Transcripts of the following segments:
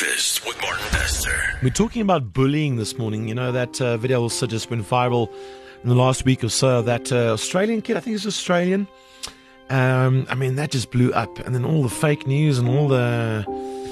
Breakfast with Martin Bester. We're talking about bullying this morning. You know, that video also just went viral in the last week or so. That Australian kid, I think it's Australian. That just blew up. And then all the fake news and all the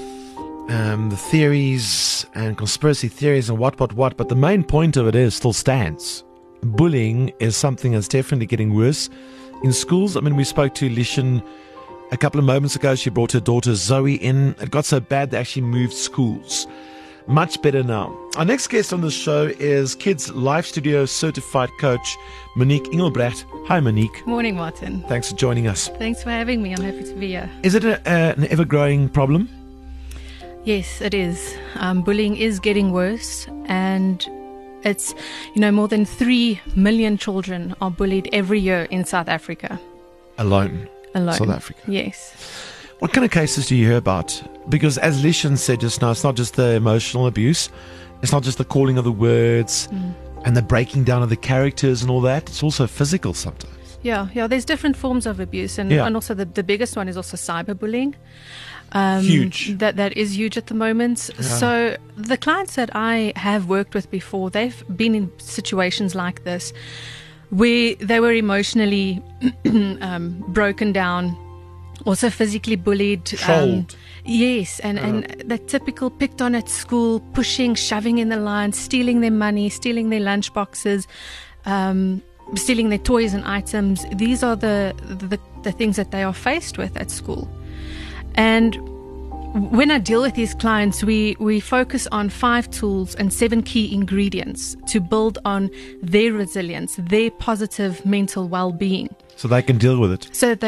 theories and conspiracy theories and what. But the main point of it still stands. Bullying is something that's definitely getting worse in schools. We spoke to Lishan a couple of moments ago. She brought her daughter Zoe in. It got so bad they actually moved schools. Much better now. Our next guest on the show is Kids Live Studio certified coach Monique Engelbrecht. Hi, Monique. Morning, Martin. Thanks for joining us. Thanks for having me. I'm happy to be here. Is it an ever-growing problem? Yes, it is. Bullying is getting worse, and it's, more than 3 million children are bullied every year in South Africa. Alone. South Africa. Yes. What kind of cases do you hear about? Because as Lishan said just now, it's not just the emotional abuse. It's not just the calling of the words and the breaking down of the characters and all that. It's also physical sometimes. Yeah. There's different forms of abuse. And also the biggest one is also cyberbullying. Huge. That is huge at the moment. Yeah. So the clients that I have worked with before, they've been in situations like this where they were emotionally broken down, also physically bullied. Trolled. Yes, and the typical picked on at school, pushing, shoving in the lines, stealing their money, stealing their lunch boxes, stealing their toys and items. These are the things that they are faced with at school. And when I deal with these clients, we focus on 5 tools and 7 key ingredients to build on their resilience, their positive mental well-being. So they can deal with it.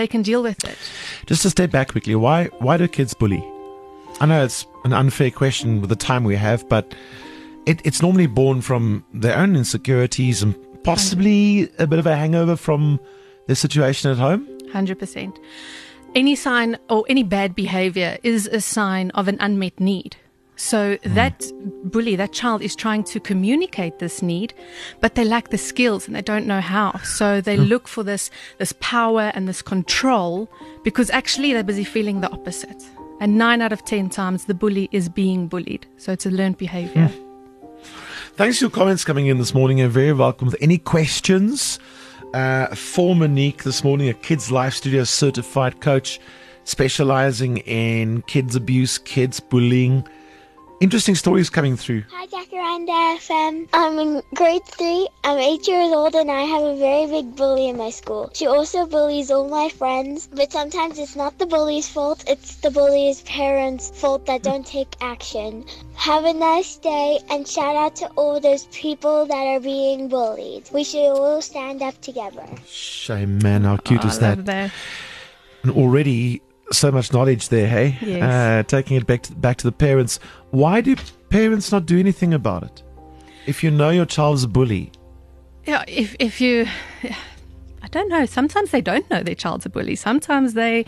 Just to step back quickly, why do kids bully? I know it's an unfair question with the time we have, but it's normally born from their own insecurities and possibly a bit of a hangover from their situation at home? 100%. Any sign or any bad behavior is a sign of an unmet need. So that bully, that child is trying to communicate this need, but they lack the skills and they don't know how. So they look for this power and this control because actually they're busy feeling the opposite. And 9 out of 10 times the bully is being bullied. So it's a learned behavior. Thanks for your comments coming in this morning. You're very welcome. With any questions for Monique this morning, a Kids Live Studio certified coach specializing in kids abuse, kids bullying. Interesting stories coming through. Hi, Jacaranda FM. I'm in grade 3. I'm 8 years old and I have a very big bully in my school. She also bullies all my friends, but sometimes it's not the bully's fault. It's the bully's parents' fault that don't take action. Have a nice day and shout out to all those people that are being bullied. We should all stand up together. Shame, man. How cute is that? And already so much knowledge there, hey? Yes. Taking it back to the parents. Why do parents not do anything about it? If you know your child's a bully. Yeah, if you, I don't know. Sometimes they don't know their child's a bully. Sometimes they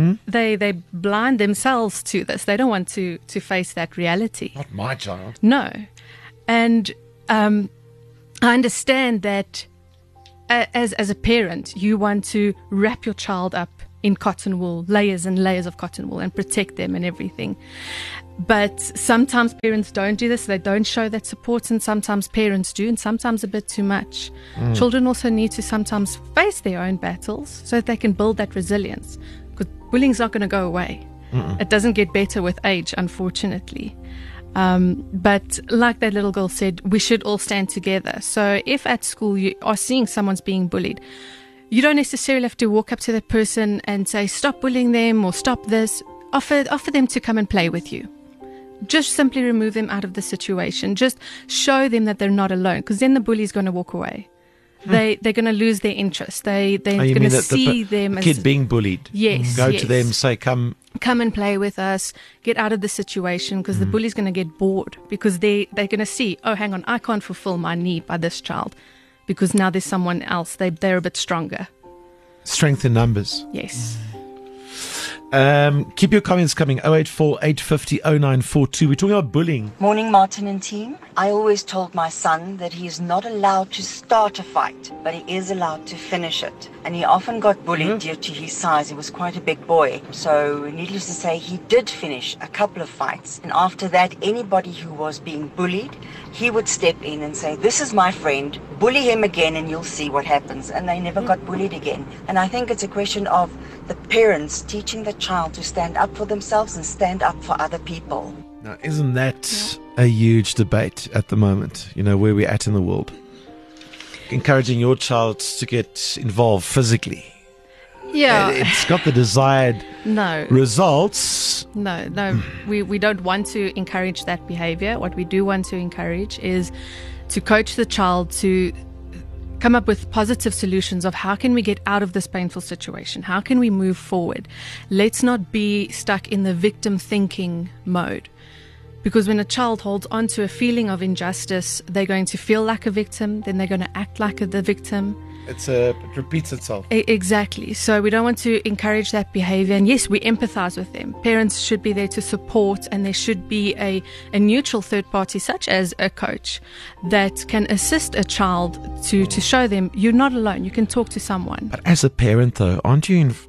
blind themselves to this. They don't want to face that reality. Not my child. No, and I understand that as a parent, you want to wrap your child up in cotton wool, layers and layers of cotton wool, and protect them and everything. But sometimes parents don't do this. They don't show that support, and sometimes parents do, and sometimes a bit too much. Children also need to sometimes face their own battles so that they can build that resilience, because bullying's not going to go away. It doesn't get better with age, unfortunately. But like that little girl said, we should all stand together. So if at school you are seeing someone's being bullied, you don't necessarily have to walk up to that person and say, stop bullying them or stop this. Offer them to come and play with you. Just simply remove them out of the situation. Just show them that they're not alone, because then the bully's going to walk away. They're going to lose their interest. They're going to see them as kid being bullied. Yes. Go to them, say, come and play with us. Get out of the situation, because the bully's going to get bored, because they're going to see, oh, hang on, I can't fulfill my need by this child, because now there's someone else. They're a bit stronger. Strength in numbers. Yes. Keep your comments coming. 084 850 0942. We're talking about bullying. Morning, Martin and team. I always told my son that he is not allowed to start a fight, but he is allowed to finish it. And he often got bullied due to his size. He was quite a big boy. So, needless to say, he did finish a couple of fights. And after that, anybody who was being bullied, he would step in and say, "This is my friend, bully him again and you'll see what happens." And they never got bullied again. And I think it's a question of the parents teaching the child to stand up for themselves and stand up for other people. Now, isn't that a huge debate at the moment, where we're at in the world? Encouraging your child to get involved physically. Yeah. It's got the desired No. results. No, we don't want to encourage that behavior. What we do want to encourage is to coach the child to come up with positive solutions of how can we get out of this painful situation? How can we move forward? Let's not be stuck in the victim thinking mode. Because when a child holds on to a feeling of injustice, they're going to feel like a victim, then they're going to act like the victim. It repeats itself. Exactly. So we don't want to encourage that behavior. And yes, we empathize with them. Parents should be there to support, and there should be a neutral third party, such as a coach, that can assist a child to show them you're not alone. You can talk to someone. But as a parent, though, aren't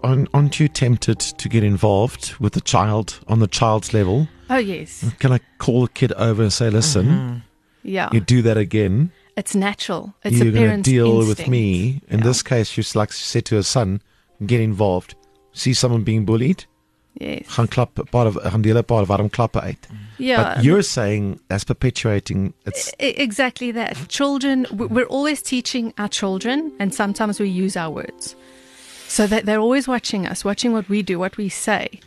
you tempted to get involved with the child on the child's level? Oh, yes. Can I call the kid over and say, listen, Yeah. you do that again, It's natural. It's you're a going to parent's deal instinct. with me. In this case, like she said to her son, get involved. See someone being bullied? Yes. Gaan deel 'n paar warm klappe uit. Yeah. But you're saying that's perpetuating. It's Exactly that. Children, we're always teaching our children, and sometimes we use our words. So that they're always watching us, watching what we do, what we say.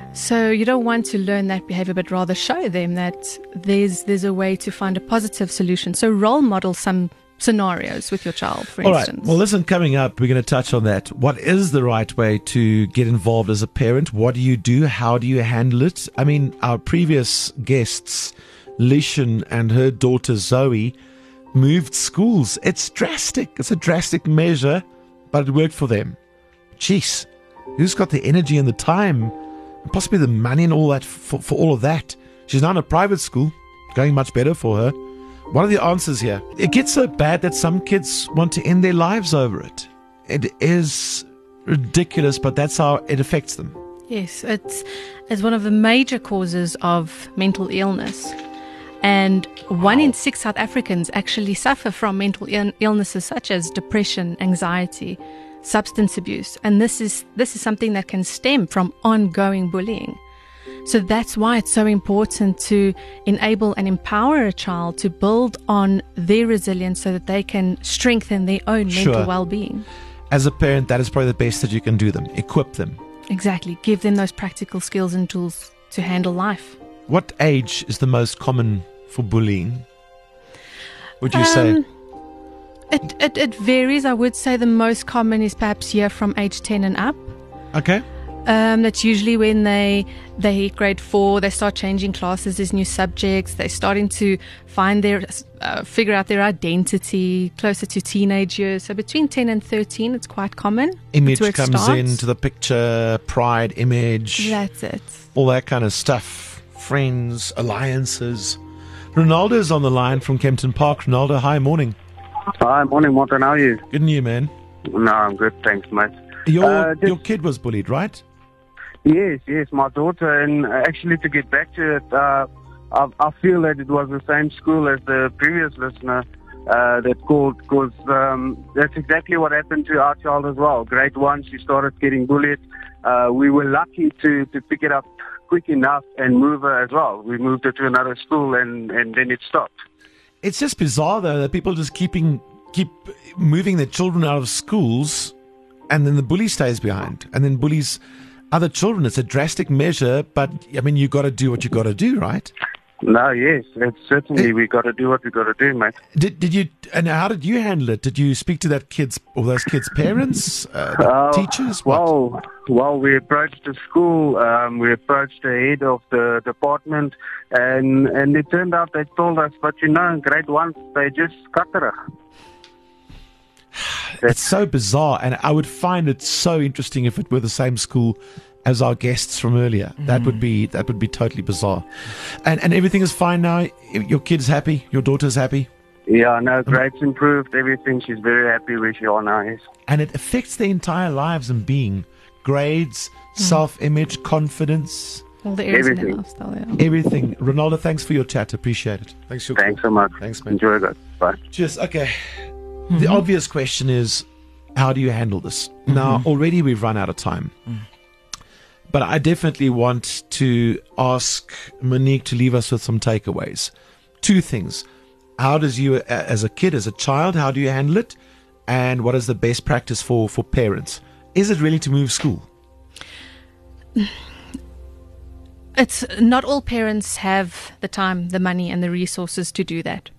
So you don't want to learn that behavior, but rather show them that there's a way to find a positive solution. So role model some scenarios with your child, for all right. instance. Well, listen, coming up, we're going to touch on that. What is the right way to get involved as a parent? What do you do? How do you handle it? I mean, our previous guests, Lishan and her daughter Zoe, moved schools. It's drastic. It's a drastic measure, but it worked for them. Jeez, who's got the energy and the time, and possibly the money and all that for all of that? She's now in a private school, going much better for her. What are the answers here? It gets so bad that some kids want to end their lives over it. It is ridiculous, but that's how it affects them. Yes, it's one of the major causes of mental illness. And 1 in 6 South Africans actually suffer from mental illnesses such as depression, anxiety, substance abuse. And this is something that can stem from ongoing bullying. So that's why it's so important to enable and empower a child to build on their resilience so that they can strengthen their own mental well-being. As a parent, that is probably the best that you can do them. Equip them. Exactly. Give them those practical skills and tools to handle life. What age is the most common for bullying, would you say? It varies. I would say the most common is perhaps here from age 10 and up. Okay. That's usually when they hit grade 4, they start changing classes, there's new subjects, they're starting to find figure out their identity closer to teenage years. So between 10 and 13, it's quite common. Image That's where it comes starts. into the picture, pride, image, That's it. all that kind of stuff. Friends, alliances. Ronaldo's on the line from Kempton Park. Ronaldo, hi, morning. Hi, morning, Martin. How are you? Good and you, man. No, I'm good, thanks, mate. Your kid was bullied, right? Yes, my daughter, and actually to get back to it, I feel that it was the same school as the previous listener that called, because that's exactly what happened to our child as well. Grade 1, she started getting bullied. We were lucky to pick it up quick enough and move her as well. We moved her to another school, and then it stopped. It's just bizarre, though, that people just keep moving their children out of schools, and then the bully stays behind, and then bullies other children. It's a drastic measure, but, I mean, you got to do what you got to do, right? No, yes, it's certainly we got to do what we got to do, mate. Did you? And how did you handle it? Did you speak to those kids' parents, teachers? What? Well, we approached the school. We approached the head of the department, and it turned out they told us, but in grade 1 they just cut her. It's so bizarre, and I would find it so interesting if it were the same school as our guests from earlier. That would be totally bizarre. And everything is fine now. Your kid's happy. Your daughter's happy. Yeah, no, grades improved, everything. She's very happy where she are now. Yes. And it affects their entire lives and being. Grades, self-image, confidence, All the areas in their Everything. lifestyle. Yeah. everything. Ronaldo, thanks for your chat. Appreciate it. Thanks for your Thanks call. so much. Thanks, man. Enjoy it. Bye. Cheers. Okay. The obvious question is, how do you handle this? Now, already we've run out of time. But I definitely want to ask Monique to leave us with some takeaways. Two things. How does you, as a kid, as a child, how do you handle it? And what is the best practice for parents? Is it really to move school? It's not all parents have the time, the money, and the resources to do that.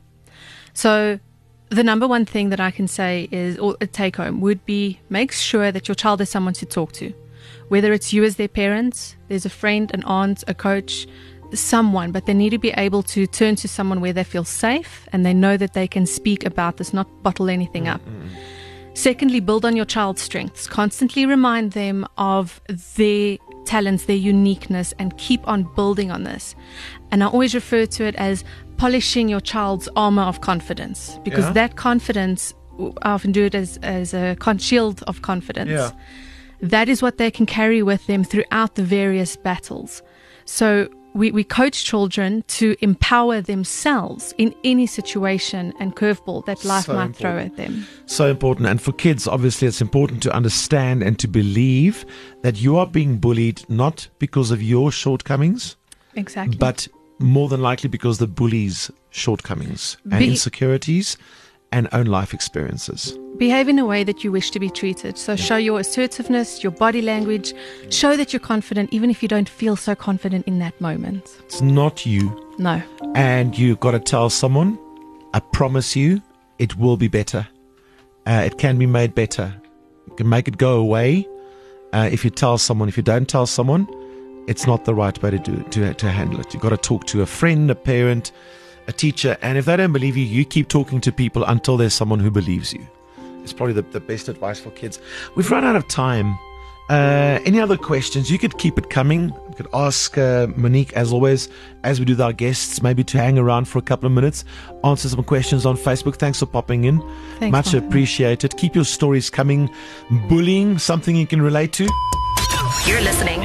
So the number one thing that I can say is, or a take home would be, make sure that your child has someone to talk to. Whether it's you as their parents, there's a friend, an aunt, a coach, someone, but they need to be able to turn to someone where they feel safe and they know that they can speak about this, not bottle anything up. Secondly, build on your child's strengths. Constantly remind them of their talents, their uniqueness, and keep on building on this. And I always refer to it as polishing your child's armor of confidence, because Yeah. that confidence, I often do it as a shield of confidence. Yeah. That is what they can carry with them throughout the various battles. So we coach children to empower themselves in any situation and curveball that life So might throw important. at them. So important. And for kids, obviously, it's important to understand and to believe that you are being bullied not because of your shortcomings, Exactly. but more than likely because the bully's shortcomings and Be- insecurities and own life experiences. Behave in a way that you wish to be treated. So show your assertiveness, your body language. Show that you're confident, even if you don't feel so confident in that moment. It's not you. No. And you've got to tell someone, I promise you, it will be better. It can be made better. You can make it go away. If you tell someone, if you don't tell someone, it's not the right way to do it, to handle it. You've got to talk to a friend, a parent, a teacher, and if they don't believe you, you keep talking to people until there's someone who believes you. It's probably the best advice for kids. We've run out of time. Any other questions? You could keep it coming. You could ask Monique, as always, as we do with our guests, maybe to hang around for a couple of minutes, answer some questions on Facebook. Thanks for popping in. Thanks, Much Martin. appreciated. Keep your stories coming. Bullying, something you can relate to. You're listening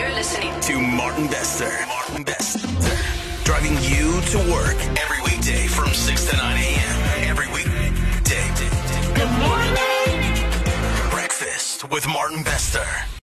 to Martin Bester. Martin Bester. Driving you to work every weekday from 6 to 9 a.m. Every weekday. Good morning. Breakfast with Martin Bester.